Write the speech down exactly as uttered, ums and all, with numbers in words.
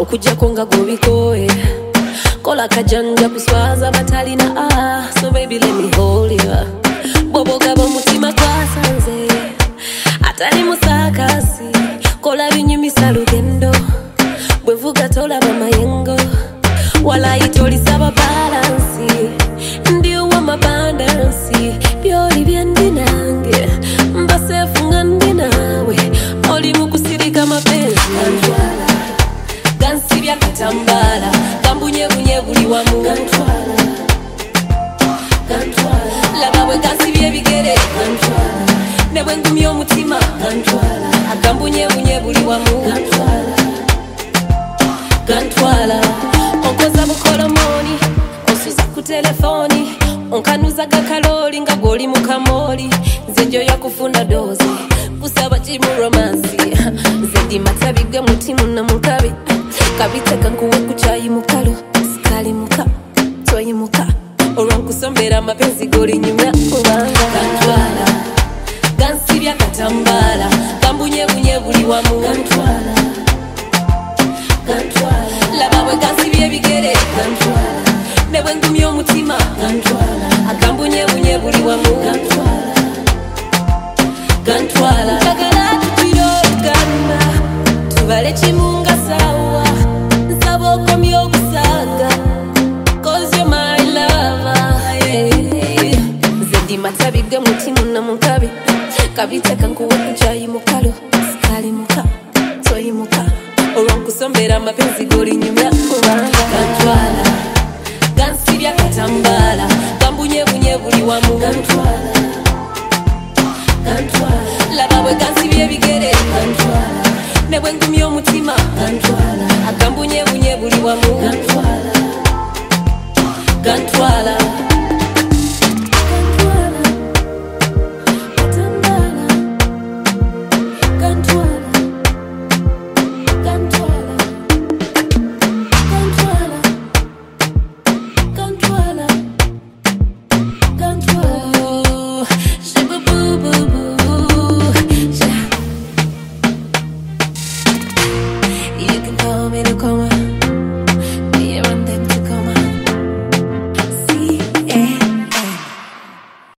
okujja konga gobikoe kola kajanja kuswaza batalina ah so baby let me hold you bobo gabo mutima kwasanze atali musakasi kola binyumisa lugendo bwevuga tola bamayengo wala itoli saba balansi ndio wa mabandansi byoli byandinange mbasefunga ndinawe oli mukusirika mapenzi kantwala gansibya katambala kambunye bunye buli wamu kantwala kantwala labawe gansibye bigere kantwala nebwe ngumyo mutima kantwala akambunye bunye buli wamu kantwala kantwala onkoza bukola moni osuza ku telefoni onkanuza gakaloli nga goli mukamoli nzenjo yakufuna dozi kusaba chimu romansi zendi matabigwe mutimu na mukabi kabiteka nkuwe kuchayi mukalo sikali muka toyi muka olwankusombera mapenzi goli nyumya kubanga kantwala gansibya katambala kambunye bunye buli wamu kantwala kantwala labawe gansibye bigere kantwala nebwe ngumyo mutima kantwala akambunye bunye buli wamu kantwala kantwala kagala tupirogana tubale chimunga sawa nsabo komyo kusanga cause you're my lover yeah. Zendi matabige mutimu na mukabi kabiteka nkuwe kuchayi mukalo sikali muka toyi muka olwankusombera mapenzi goli nyumya kubanga kantwala gansibya katambala kambunye bunye buli wamu kantwala